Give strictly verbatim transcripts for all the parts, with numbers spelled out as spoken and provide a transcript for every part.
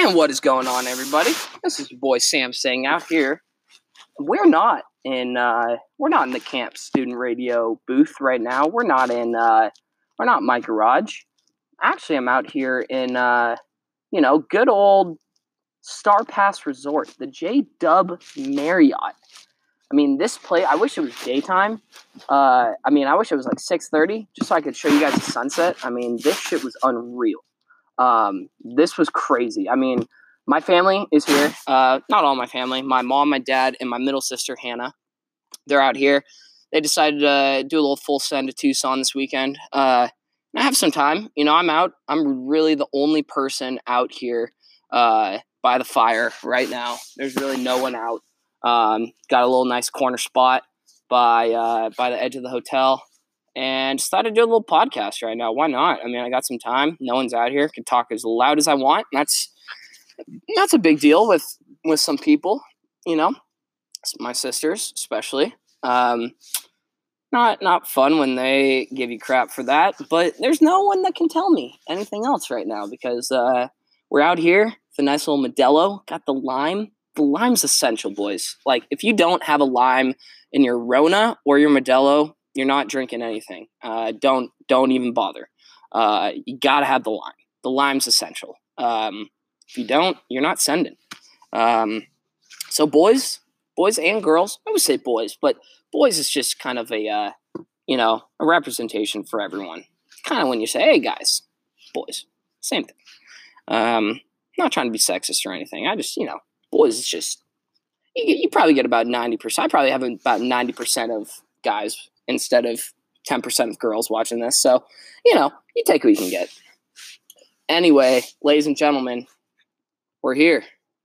What is going on, everybody? This is your boy Sam saying out here. We're not in uh, we're not in the Camp Student Radio booth right now. We're not in uh, we're not in my garage. Actually, I'm out here in uh, you know, good old Star Pass Resort, the J Dub Marriott. I mean, this place, I wish it was daytime. Uh, I mean, I wish it was like six thirty, just so I could show you guys the sunset. I mean, this shit was unreal. Um, this was crazy. I mean, my family is here. Uh, not all my family. My mom, my dad, and my middle sister, Hannah. They're out here. They decided to do a little full send to Tucson this weekend. Uh, I have some time. You know, I'm out. I'm really the only person out here uh, by the fire right now. There's really no one out. Um, got a little nice corner spot by uh, by the edge of the hotel. And decided to do a little podcast right now. Why not? I mean, I got some time. No one's out here. Can talk as loud as I want. That's that's a big deal with, with some people, you know. My sisters, especially. Um, not not fun when they give you crap for that. But there's no one that can tell me anything else right now because uh, we're out here with a nice little Modelo. Got the lime. The lime's essential, boys. Like, if you don't have a lime in your Rona or your Modelo, you're not drinking anything. Uh, don't don't even bother. Uh, you gotta have the lime. The lime's essential. Um, if you don't, you're not sending. Um, so boys, boys and girls. I would say boys, but boys is just kind of a uh, you know a representation for everyone. Kind of when you say, "Hey guys," boys, same thing. Um, not trying to be sexist or anything. I just you know, boys is just you, you probably get about ninety percent. I probably have about ninety percent of guys instead of ten percent of girls watching this. So, you know, you take what you can get. Anyway, ladies and gentlemen, we're here.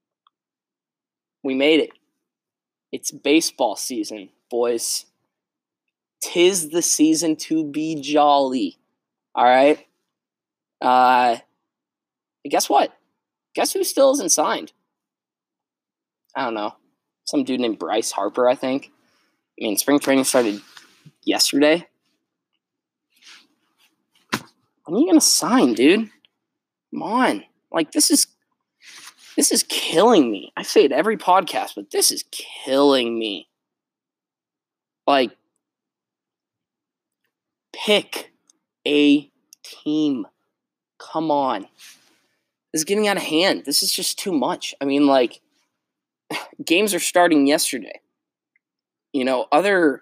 We made it. It's baseball season, boys. 'Tis the season to be jolly. All right? Uh, guess what? Guess who still isn't signed? I don't know. Some dude named Bryce Harper, I think. I mean, spring training started yesterday. When are you gonna sign, dude? Come on. Like, this is this is killing me. I say it every podcast, but this is killing me. Like, pick a team. Come on. This is getting out of hand. This is just too much. I mean, like, games are starting yesterday. You know, other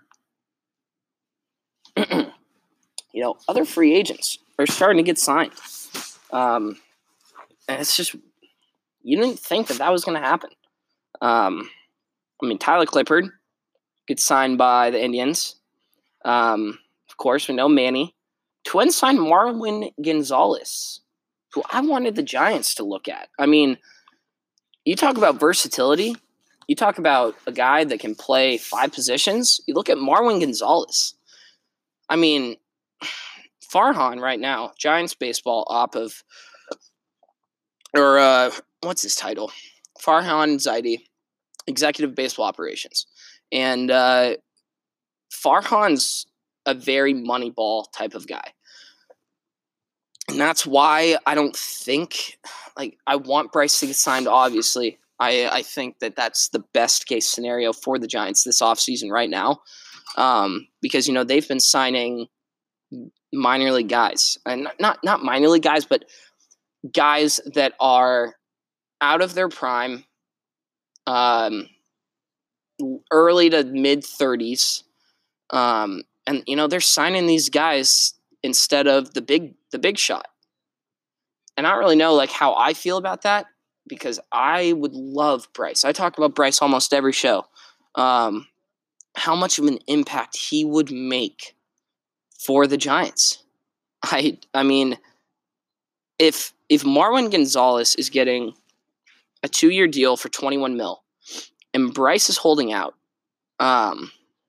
you know, other free agents are starting to get signed. Um, and it's just, you didn't think that that was going to happen. Um, I mean, Tyler Clippard gets signed by the Indians. Um, of course, we know Manny. Twins signed Marwin Gonzalez, who I wanted the Giants to look at. I mean, you talk about versatility. You talk about a guy that can play five positions. You look at Marwin Gonzalez. I mean, Farhan right now, Giants baseball op of, or uh, what's his title? Farhan Zaidi, executive baseball operations. And uh, Farhan's a very Moneyball type of guy. And that's why I don't think, like, I want Bryce to get signed, obviously. I, I think that that's the best case scenario for the Giants this offseason right now. Um, because, you know, they've been signing minor league guys. And not, not minor league guys, but guys that are out of their prime, um, early to mid-thirties. Um, and, you know, they're signing these guys instead of the big the big shot. And I don't really know, like, how I feel about that, because I would love Bryce. I talk about Bryce almost every show. Um, how much of an impact he would make for the Giants. I I mean, if if Marwin Gonzalez is getting a two-year deal for twenty-one mil and Bryce is holding out, um,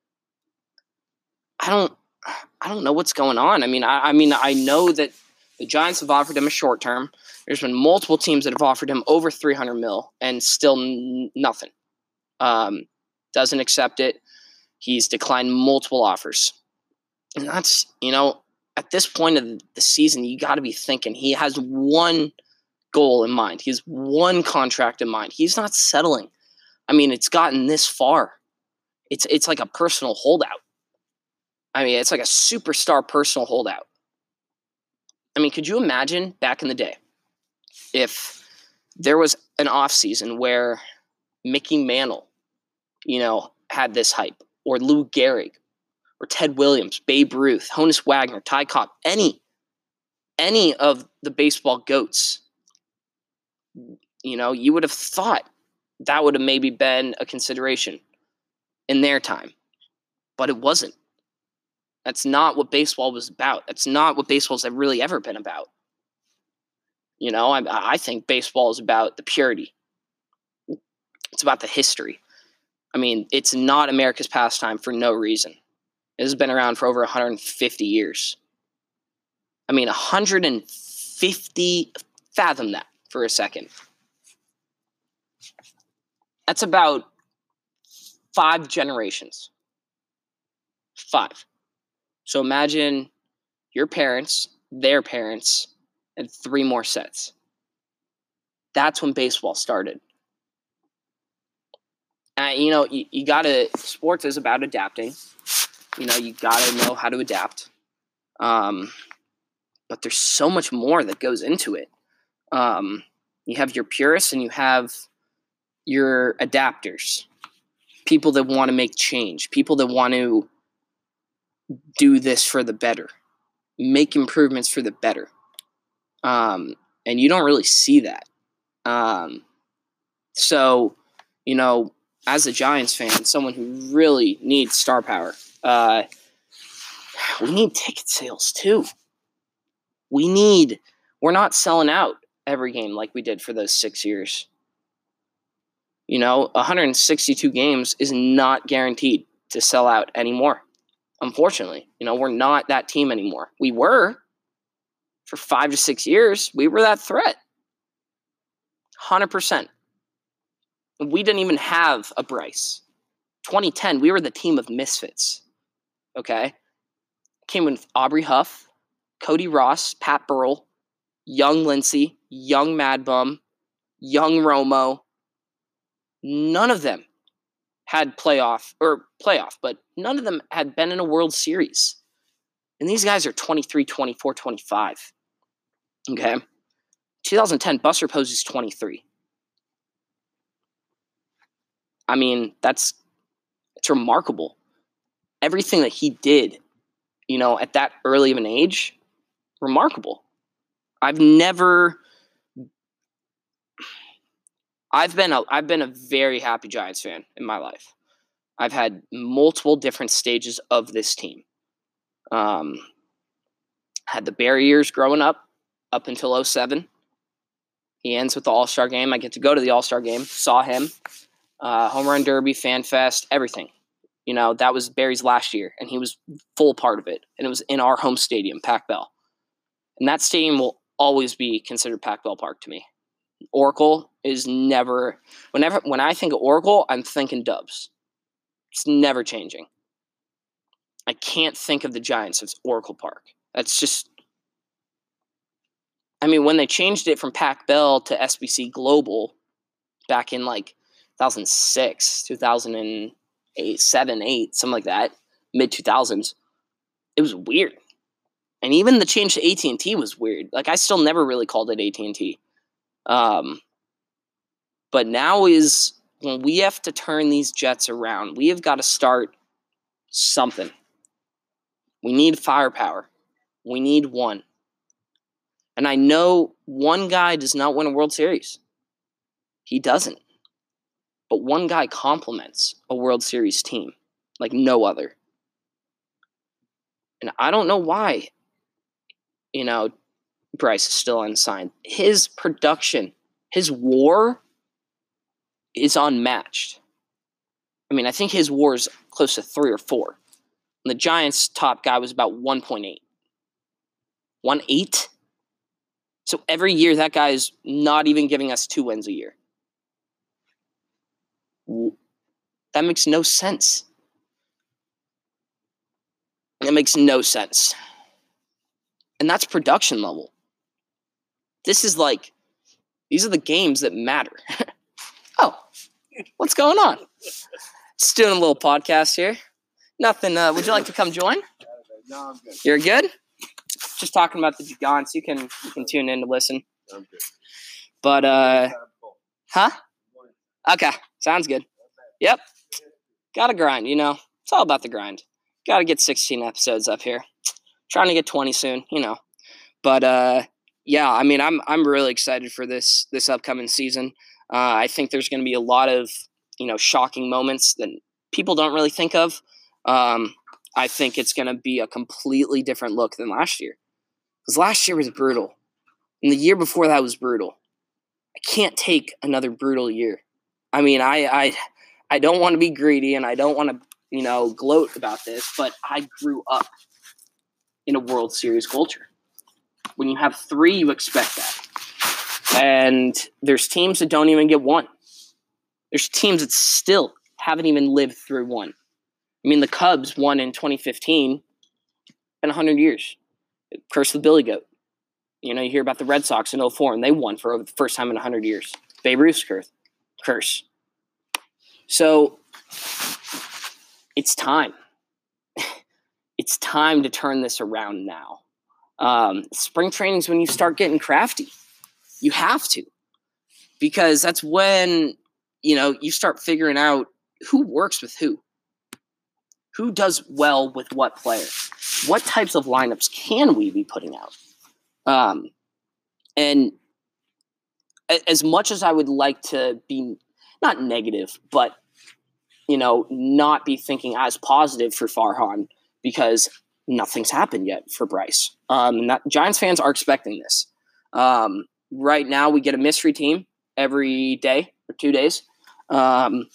I don't I don't know what's going on. I mean, I, I mean, I know that the Giants have offered him a short term. There's been multiple teams that have offered him over three hundred mil and still n- nothing. Um, doesn't accept it. He's declined multiple offers. And that's, you know, at this point of the season, you got to be thinking he has one goal in mind. He has one contract in mind. He's not settling. I mean, it's gotten this far. It's it's like a personal holdout. I mean, it's like a superstar personal holdout. I mean, could you imagine back in the day if there was an offseason where Mickey Mantle, you know, had this hype, or Lou Gehrig, or Ted Williams, Babe Ruth, Honus Wagner, Ty Cobb, any, any of the baseball goats, you know, you would have thought that would have maybe been a consideration in their time, but it wasn't. That's not what baseball was about. That's not what baseball's really ever been about. You know, I, I think baseball is about the purity. It's about the history. I mean, it's not America's pastime for no reason. It has been around for over one hundred fifty years. I mean, one hundred fifty, fathom that for a second. That's about five generations. Five. So imagine your parents, their parents, and three more sets. That's when baseball started. And, you know, you, you gotta, sports is about adapting. You know, you gotta know how to adapt. Um, but there's so much more that goes into it. Um, you have your purists and you have your adapters. People that want to make change. People that want to do this for the better. Make improvements for the better. Um, and you don't really see that. Um, so, you know, as a Giants fan, someone who really needs star power, uh, we need ticket sales too. We need, we're not selling out every game like we did for those six years. You know, one hundred sixty-two games is not guaranteed to sell out anymore. Unfortunately, you know, we're not that team anymore. We were for five to six years. We were that threat. one hundred percent. We didn't even have a Bryce. twenty ten, we were the team of misfits. Okay? Came with Aubrey Huff, Cody Ross, Pat Burrell, young Lindsey, young Mad Bum, young Romo. None of them had playoff, or playoff, but none of them had been in a World Series. And these guys are twenty-three, twenty-four, twenty-five. Okay? twenty ten, Buster Posey's twenty-three. I mean, that's it's remarkable. Everything that he did, you know, at that early of an age, remarkable. I've never I've been a I've been a very happy Giants fan in my life. I've had multiple different stages of this team. Um, had the Barry years growing up, up until oh seven. He ends with the All-Star game. I get to go to the All-Star game, saw him, uh, Home Run Derby, Fan Fest, everything. You know, that was Barry's last year, and he was full part of it. And it was in our home stadium, Pac Bell. And that stadium will always be considered Pac Bell Park to me. Oracle is never, whenever when I think of Oracle, I'm thinking Dubs. It's never changing. I can't think of the Giants as Oracle Park. That's just, I mean, when they changed it from Pac Bell to S B C Global back in like two thousand six, two thousand eight, seven, eight, something like that, mid two thousands, it was weird. And even the change to A T and T was weird. Like, I still never really called it A T and T. Um, but now is when we have to turn these Jets around. We have got to start something. We need firepower. We need one. And I know one guy does not win a World Series. He doesn't. But one guy complements a World Series team like no other. And I don't know why, you know, Bryce is still unsigned. His production, his WAR is unmatched. I mean, I think his WAR is close to three or four. And the Giants' top guy was about one point eight. one point eight? So every year, that guy is not even giving us two wins a year. That makes no sense. That makes no sense. And that's production level. This is like These are the games that matter. Oh, what's going on? Just doing a little podcast here. Nothing. Uh, would you like to come join? No, I'm good. You're good? Just talking about the Gigants. You can you can tune in to listen. I'm good. But, uh, huh? Okay. Sounds good. Yep. Gotta grind, you know. It's all about the grind. Gotta get sixteen episodes up here. Trying to get twenty soon, you know. But, uh, yeah, I mean, I'm I'm really excited for this this upcoming season. Uh, I think there's going to be a lot of, you know, shocking moments that people don't really think of. Um, I think it's going to be a completely different look than last year. Because last year was brutal. And the year before that was brutal. I can't take another brutal year. I mean, I I, I don't want to be greedy and I don't want to, you know, gloat about this, but I grew up in a World Series culture. When you have three, you expect that. And there's teams that don't even get one. There's teams that still haven't even lived through one. I mean, the Cubs won in twenty fifteen in one hundred years. Curse of the Billy Goat. You know, you hear about the Red Sox in oh four, and they won for the first time in one hundred years. Babe Ruth's curse. curse. So, it's time. It's time to turn this around now. Um, spring training is when you start getting crafty. You have to. Because that's when, you know, you start figuring out who works with who. Who does well with what player? What types of lineups can we be putting out? Um, and as much as I would like to be not negative, but, you know, not be thinking as positive for Farhan because nothing's happened yet for Bryce. Um, and that, Giants fans are expecting this. Um, right now, we get a mystery team every day or two days. Um,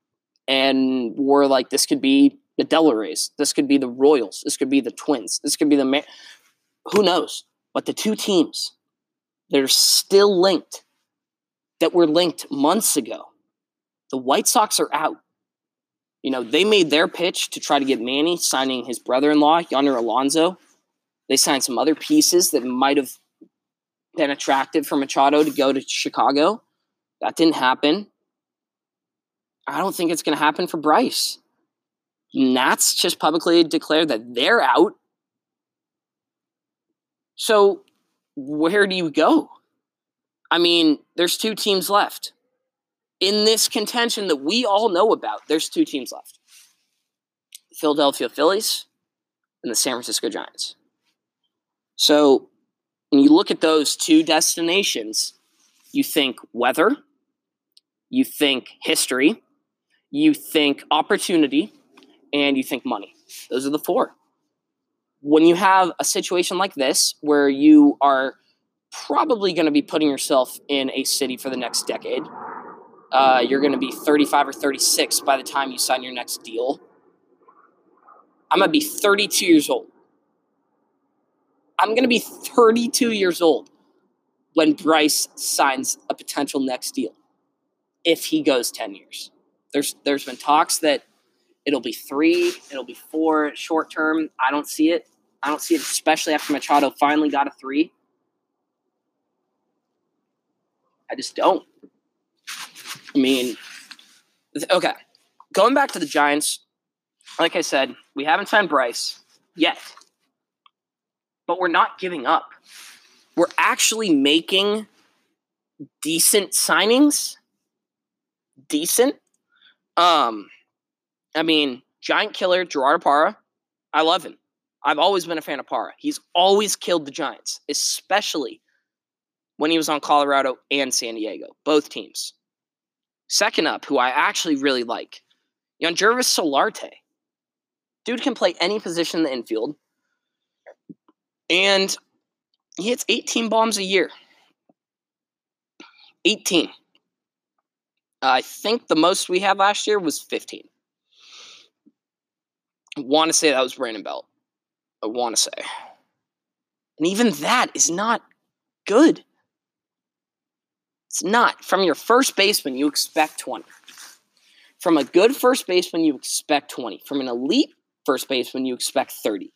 and we're like, this could be the Devil Rays. This could be the Royals. This could be the Twins. This could be the Ma- who knows? But the two teams that are still linked, that were linked months ago, the White Sox are out. You know, they made their pitch to try to get Manny, signing his brother-in-law, Yonder Alonso. They signed some other pieces that might have been attractive for Machado to go to Chicago. That didn't happen. I don't think it's going to happen for Bryce. Nats just publicly declared that they're out. So where do you go? I mean, there's two teams left. In this contention that we all know about, there's two teams left. The Philadelphia Phillies and the San Francisco Giants. So when you look at those two destinations, you think weather, you think history, you think opportunity, and you think money. Those are the four. When you have a situation like this where you are probably going to be putting yourself in a city for the next decade, uh, you're going to be thirty-five or thirty-six by the time you sign your next deal. I'm going to be thirty-two years old. I'm going to be thirty-two years old when Bryce signs a potential next deal, if he goes ten years. There's There's been talks that it'll be three, it'll be four short term. I don't see it. I don't see it, especially after Machado finally got a three. I just don't. I mean, okay. Going back to the Giants, like I said, we haven't signed Bryce yet. But we're not giving up. We're actually making decent signings. Decent. Um, I mean, Giant killer, Gerardo Parra. I love him. I've always been a fan of Parra. He's always killed the Giants, especially when he was on Colorado and San Diego, both teams. Second up, who I actually really like, Yangervis Solarte. Dude can play any position in the infield. And he hits eighteen bombs a year. eighteen. I think the most we had last year was fifteen. I want to say that was Brandon Belt. I want to say. And even that is not good. It's not. From your first baseman, you expect twenty. From a good first baseman, you expect twenty. From an elite first baseman, you expect thirty.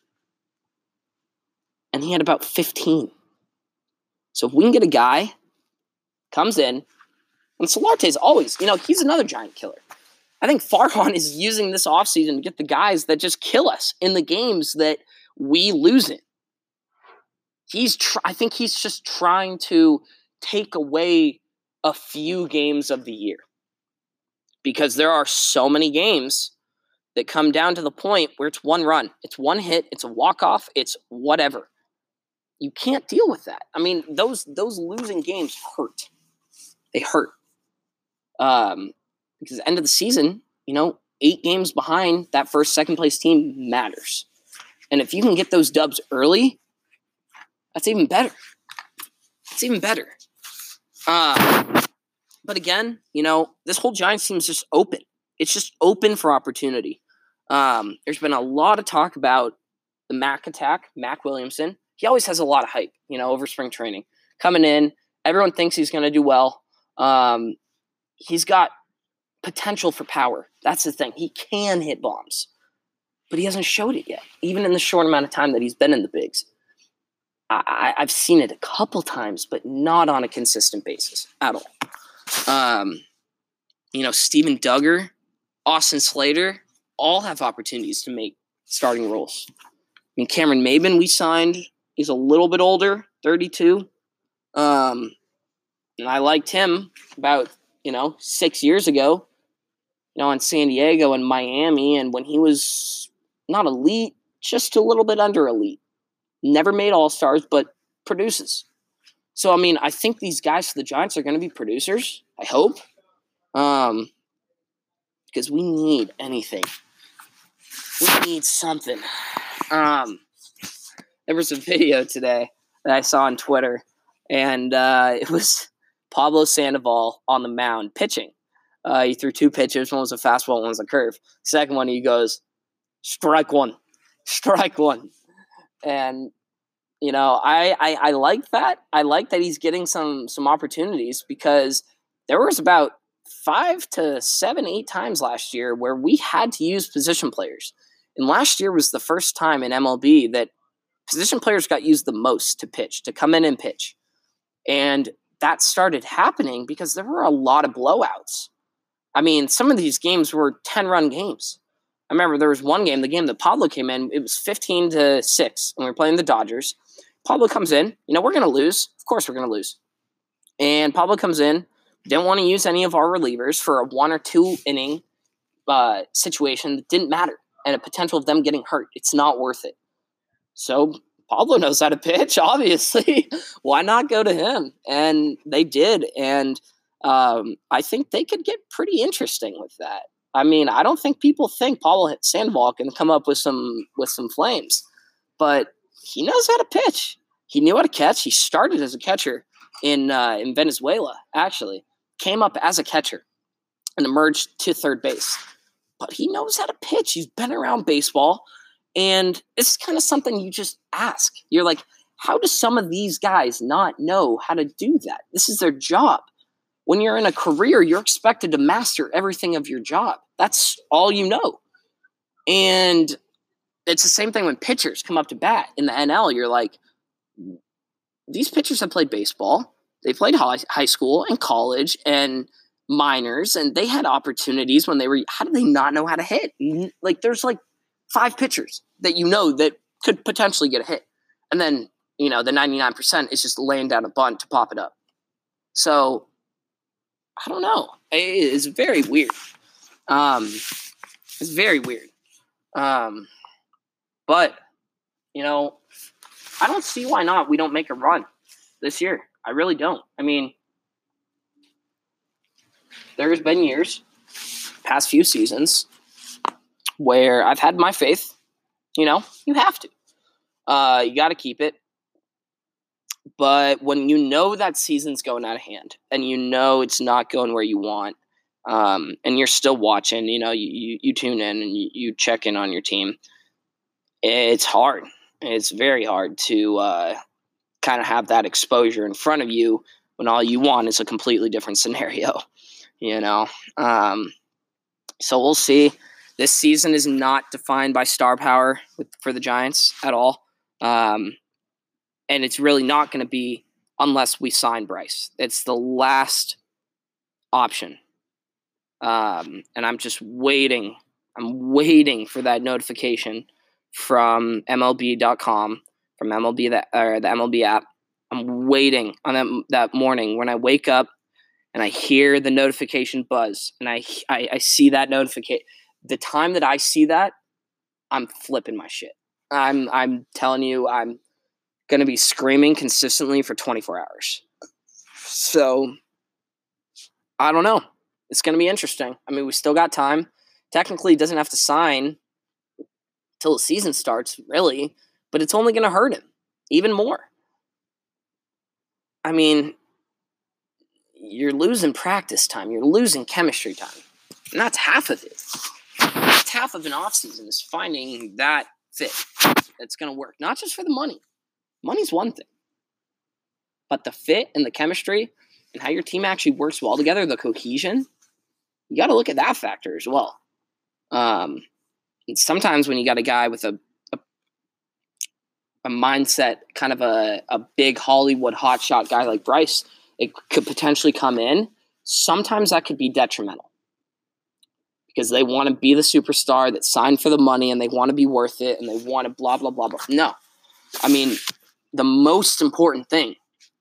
And he had about fifteen. So if we can get a guy comes in, and Solarte is always, you know, he's another giant killer. I think Farhan is using this offseason to get the guys that just kill us in the games that we lose in. He's, tr- I think he's just trying to take away a few games of the year, because there are so many games that come down to the point where it's one run, it's one hit, it's a walk-off, it's whatever. You can't deal with that. I mean, those those losing games hurt. They hurt. Um, because at the end of the season, you know, eight games behind that first, second-place team matters. And if you can get those dubs early, that's even better. It's even better. Uh, but again, you know, this whole Giants team is just open. It's just open for opportunity. Um, there's been a lot of talk about the Mac attack, Mac Williamson. He always has a lot of hype, you know, over spring training. Coming in, everyone thinks he's going to do well. Um, he's got potential for power. That's the thing. He can hit bombs, but he hasn't showed it yet, even in the short amount of time that he's been in the bigs. I, I, I've seen it a couple times, but not on a consistent basis at all. Um, you know, Steven Duggar, Austin Slater, all have opportunities to make starting roles. I mean, Cameron Maben, we signed. He's a little bit older, thirty-two. Um, and I liked him about, you know, six years ago, you know, in San Diego and Miami. And when he was not elite, just a little bit under elite. Never made All-Stars, but produces. So, I mean, I think these guys for the Giants are going to be producers. I hope. Um, because we need anything. We need something. Um, there was a video today that I saw on Twitter, and uh, it was Pablo Sandoval on the mound pitching. Uh, he threw two pitches. One was a fastball, one was a curve. Second one, he goes, strike one. Strike one. And, you know, I, I, I like that. I like that he's getting some some opportunities, because there was about five to seven, eight times last year where we had to use position players. And last year was the first time in M L B that position players got used the most to pitch, to come in and pitch. And that started happening because there were a lot of blowouts. I mean, some of these games were ten-run games. I remember there was one game, the game that Pablo came in, it was fifteen to six, and we were playing the Dodgers. Pablo comes in. You know, we're going to lose. Of course we're going to lose. And Pablo comes in, didn't want to use any of our relievers for a one- or two-inning uh, situation that didn't matter, and a potential of them getting hurt. It's not worth it. So Pablo knows how to pitch, obviously. Why not go to him? And they did. And um, I think they could get pretty interesting with that. I mean, I don't think people think Pablo Sandoval can come up with some with some flames. But he knows how to pitch. He knew how to catch. He started as a catcher in uh, in Venezuela, actually. Came up as a catcher and emerged to third base. But he knows how to pitch. He's been around baseball. And it's kind of something you just ask. You're like, how do some of these guys not know how to do that? This is their job. When you're in a career, you're expected to master everything of your job. That's all you know. And it's the same thing when pitchers come up to bat in the N L. You're like, these pitchers have played baseball. They played high, high school and college and minors, and they had opportunities when they were – how do they not know how to hit? Like, there's like five pitchers that you know that could potentially get a hit. And then, you know, the ninety-nine percent is just laying down a bunt to pop it up. So, I don't know. It's very weird. Um, it's very weird. Um, but, you know, I don't see why not we don't make a run this year. I really don't. I mean, there's been years, past few seasons, where I've had my faith. You know, you have to. Uh, you got to keep it. But when you know that season's going out of hand and you know it's not going where you want, um, and you're still watching, you know, you, you, you tune in and you, you check in on your team, it's hard. It's very hard to uh, kind of have that exposure in front of you when all you want is a completely different scenario, you know. Um, so we'll see. This season is not defined by star power with, for the Giants at all. Um, and it's really not going to be unless we sign Bryce. It's the last option. Um, and I'm just waiting. I'm waiting for that notification from M L B dot com, from M L B that or the M L B app. I'm waiting on that that morning when I wake up and I hear the notification buzz, and I I, I see that notification. The time that I see that, I'm flipping my shit. I'm I'm telling you, I'm gonna be screaming consistently for twenty-four hours. So I don't know. It's gonna be interesting. I mean, we still got time. Technically, he doesn't have to sign till the season starts, really, but it's only gonna hurt him even more. I mean, you're losing practice time. You're losing chemistry time. And that's half of it. That's half of an offseason is finding that fit that's going to work. Not just for the money. Money's one thing. But the fit and the chemistry and how your team actually works well together, the cohesion, you got to look at that factor as well. Um, and sometimes when you got a guy with a a, a mindset, kind of a, a big Hollywood hotshot guy like Bryce, it could potentially come in. Sometimes that could be detrimental because they want to be the superstar that signed for the money and they want to be worth it and they want to blah, blah, blah, blah. No. I mean, the most important thing,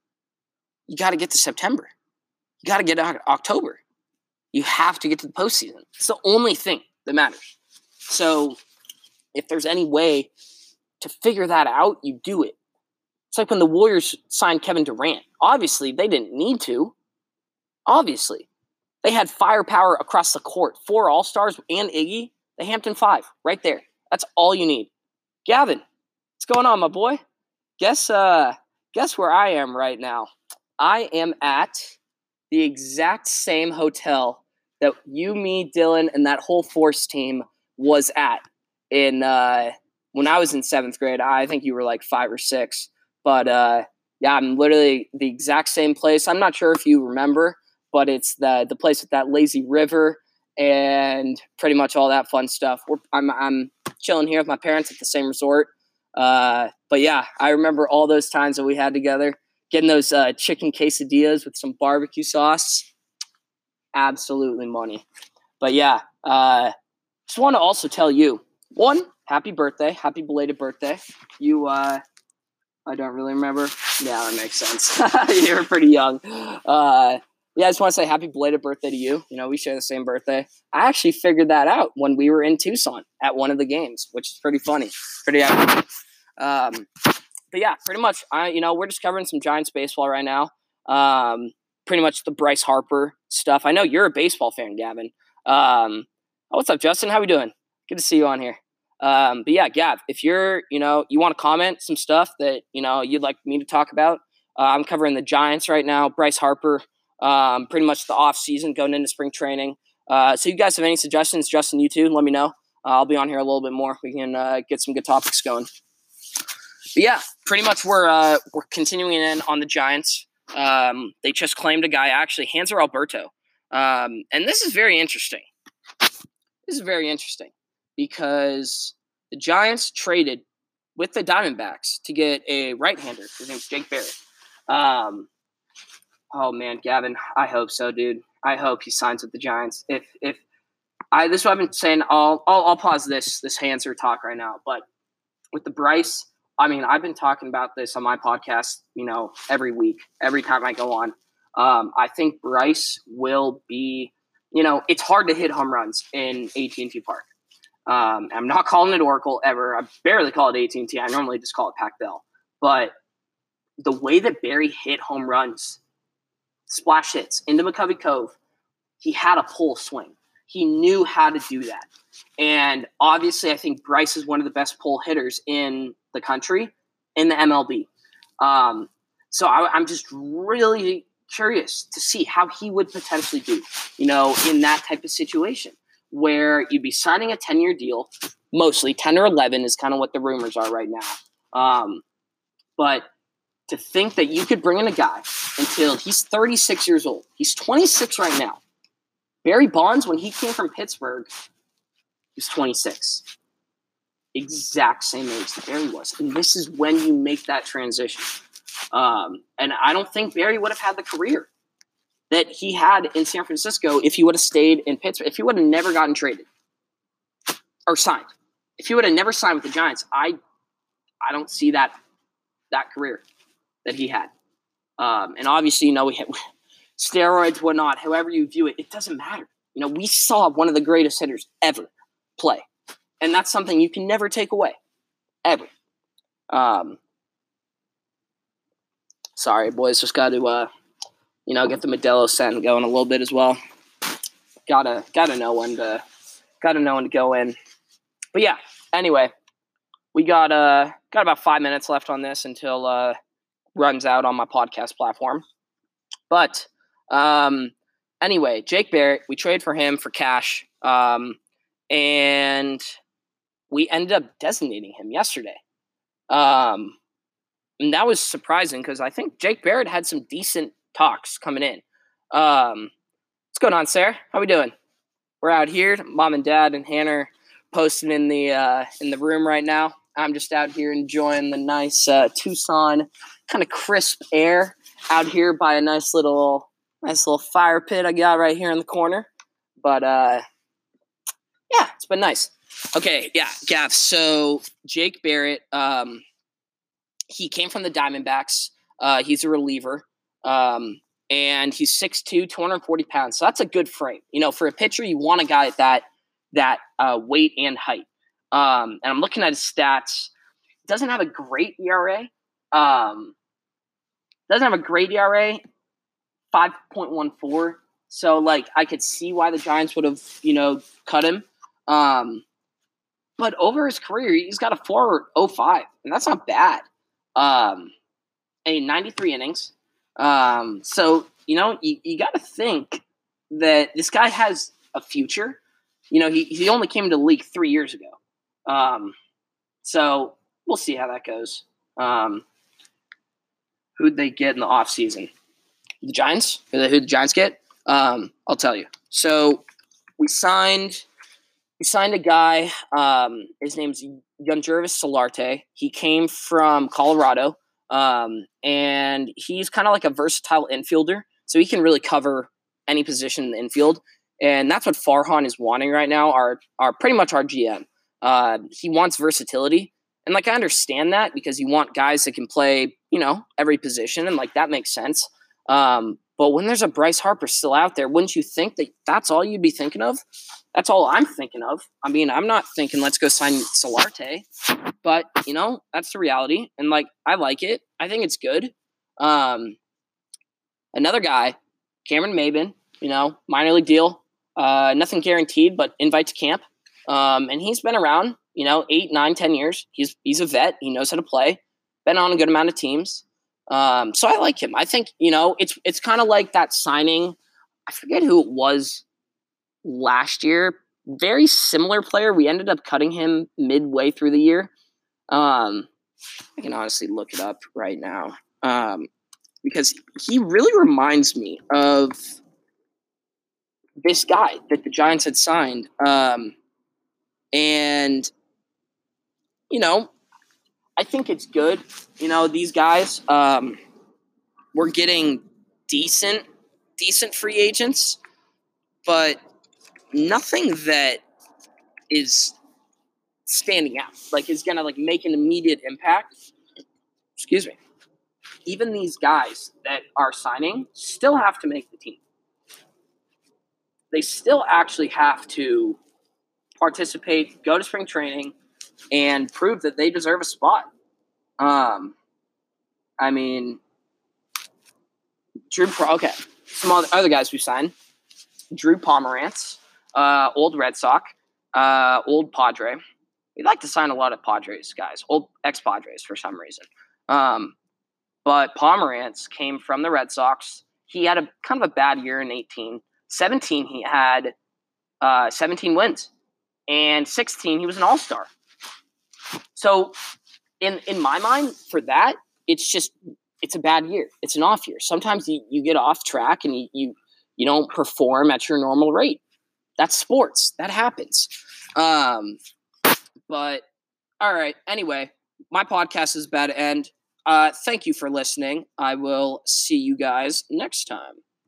you got to get to September. You got to get to October. You have to get to the postseason. It's the only thing that matters. So if there's any way to figure that out, you do it. It's like when the Warriors signed Kevin Durant. Obviously, they didn't need to. Obviously. They had firepower across the court. Four All-Stars and Iggy. The Hampton Five. Right there. That's all you need. Gavin, what's going on, my boy? Guess, uh, guess where I am right now. I am at the exact same hotel that you, me, Dylan, and that whole Force team was at in uh, when I was in seventh grade. I think you were like five or six. But, uh, yeah, I'm literally the exact same place. I'm not sure if you remember, but it's the the place with that lazy river and pretty much all that fun stuff. We're, I'm I'm chilling here with my parents at the same resort. Uh, but, yeah, I remember all those times that we had together, getting those uh, chicken quesadillas with some barbecue sauce. Absolutely money. But, yeah, uh, just want to also tell you, one, happy birthday. Happy belated birthday. You uh, – I don't really remember. Yeah, that makes sense. You were pretty young. Uh, yeah, I just want to say happy belated birthday to you. You know, we share the same birthday. I actually figured that out when we were in Tucson at one of the games, which is pretty funny. Pretty ironic. Um, but yeah, pretty much, I you know, we're just covering some Giants baseball right now. Um, pretty much the Bryce Harper stuff. I know you're a baseball fan, Gavin. Um, oh, what's up, Justin? How we doing? Good to see you on here. Um, but yeah, Gav, if you're, you know, you want to comment some stuff that, you know, you'd like me to talk about, uh, I'm covering the Giants right now, Bryce Harper, um, pretty much the off season going into spring training. Uh, so you guys have any suggestions, Justin, you too, let me know. Uh, I'll be on here a little bit more. We can, uh, get some good topics going. But yeah, pretty much we're, uh, we're continuing in on the Giants. Um, they just claimed a guy, actually, Hanser Alberto. Um, and this is very interesting. This is very interesting. Because the Giants traded with the Diamondbacks to get a right-hander. His name's Jake Barrett. Um, oh, man, Gavin, I hope so, dude. I hope he signs with the Giants. If if I this is what I've been saying. I'll, I'll, I'll pause this, this Hanser talk right now. But with the Bryce, I mean, I've been talking about this on my podcast, you know, every week, every time I go on. Um, I think Bryce will be, you know, it's hard to hit home runs in A T and T Park. Um, I'm not calling it Oracle ever. I barely call it A T and T. I normally just call it Pac Bell. But the way that Barry hit home runs, splash hits into McCovey Cove, he had a pull swing. He knew how to do that. And obviously, I think Bryce is one of the best pull hitters in the country, in the M L B. Um, so I, I'm just really curious to see how he would potentially do, you know, in that type of situation, where you'd be signing a ten-year deal, mostly ten or eleven is kind of what the rumors are right now. Um, but to think that you could bring in a guy until he's thirty-six years old. He's twenty-six right now. Barry Bonds, when he came from Pittsburgh, he was twenty-six. Exact same age that Barry was. And this is when you make that transition. Um, and I don't think Barry would have had the career that he had in San Francisco if he would have stayed in Pittsburgh. If he would have never gotten traded or signed, if he would have never signed with the Giants, I I don't see that that career that he had. Um, and obviously, you know, we had steroids, whatnot, however you view it, it doesn't matter. You know, we saw one of the greatest hitters ever play. And that's something you can never take away. Ever. Um, sorry, boys. Just got to, uh, you know, get the Modelo scent going a little bit as well. Gotta, gotta know when to, gotta know when to go in. But yeah, anyway, we got, uh, got about five minutes left on this until, uh, runs out on my podcast platform. But, um, anyway, Jake Barrett, we traded for him for cash. Um, and we ended up designating him yesterday. Um, and that was surprising because I think Jake Barrett had some decent talks coming in. Um, what's going on, Sarah? How we doing? We're out here. Mom and Dad and Hannah posting in the uh, in the room right now. I'm just out here enjoying the nice uh, Tucson kind of crisp air out here by a nice little nice little fire pit I got right here in the corner. But uh, yeah, it's been nice. Okay, yeah, Gav. So Jake Barrett, um, he came from the Diamondbacks. Uh, he's a reliever, um, and he's six two, two hundred forty pounds. So that's a good frame. You know, for a pitcher, you want a guy at that that uh, weight and height. Um, and I'm looking at his stats. Doesn't have a great E R A. Um, doesn't have a great E R A, five point one four. So, like, I could see why the Giants would have, you know, cut him. Um, but over his career, he's got a four oh five, and that's not bad. Um, and ninety-three innings. Um, so, you know, you, you got to think that this guy has a future. You know, he, he only came into the league three years ago. Um, so we'll see how that goes. Um, who'd they get in the offseason? The Giants? Who the, who the Giants get? Um, I'll tell you. So we signed we signed a guy. Um, his name's Yangervis Solarte. He came from Colorado, um, and he's kind of like a versatile infielder. So he can really cover any position in the infield, and that's what Farhan is wanting right now. Our, our pretty much our G M. Uh, he wants versatility, and like I understand that because you want guys that can play, you know, every position, and like that makes sense. Um, but when there's a Bryce Harper still out there, wouldn't you think that that's all you'd be thinking of? That's all I'm thinking of. I mean, I'm not thinking let's go sign Solarte, but you know, that's the reality. And like, I like it. I think it's good. Um, another guy, Cameron Maybin, you know, minor league deal, uh, nothing guaranteed, but invite to camp. Um, and he's been around, you know, eight, nine, ten years. He's, he's a vet. He knows how to play, been on a good amount of teams. Um, so I like him. I think, you know, it's, it's kind of like that signing. I forget who it was last year. Very similar player. We ended up cutting him midway through the year. Um, I can honestly look it up right now. Um, because he really reminds me of this guy that the Giants had signed. Um, and, you know, I think it's good. You know, these guys, um, we're getting decent, decent free agents, but nothing that is standing out, like is going to like make an immediate impact. Excuse me. Even these guys that are signing still have to make the team. They still actually have to participate, go to spring training, and prove that they deserve a spot. Um, I mean, Drew. Okay, some other guys we signed: Drew Pomerantz, uh, old Red Sox, uh, old Padre. We like to sign a lot of Padres guys, old ex-Padres for some reason. Um, but Pomerantz came from the Red Sox. He had a kind of a bad year in eighteen. seventeen, he had uh, seventeen wins. And sixteen, he was an all-star. So in in my mind, for that, it's just it's a bad year. It's an off year. Sometimes you, you get off track and you, you you don't perform at your normal rate. That's sports. That happens. Um, but all right. Anyway, my podcast is about to end. Uh, thank you for listening. I will see you guys next time.